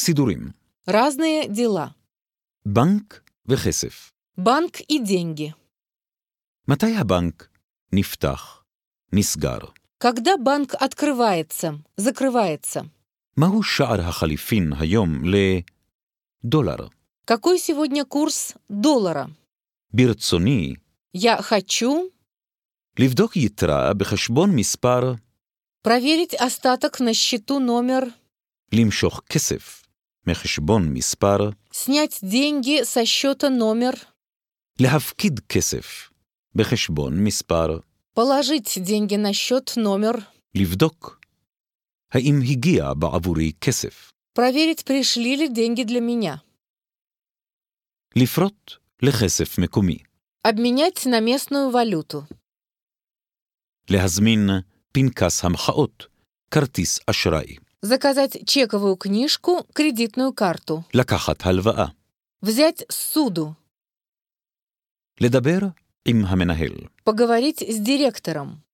סידורים. Разные дела. בנק וכסף. Банк и деньги. מתי הבנק נפתח, נסגר? Когда банк открывается, закрывается. מהו שער החליפין היום לדולר? Какой сегодня курс доллара? ברצוני Я хочу לבדוק יתרה בחשבון מספר, проверить остаток на счету номер, למשוך כסף מחשבון מספר, снять деньги со счета номер, להפקיד כסף בחשבון מספר, положить деньги на счет номер, לבדוק האם הגיע בעבורי כסף, проверить, пришли ли деньги для меня. לפרוט לכסף מקומי, Обменять на местную валюту. להזמין פנקס המחאות, כרטיס אשראי, Заказать чековую книжку, кредитную карту. לקחת הלוואה, Взять ссуду. לדבר עם המנהל, Поговорить с директором.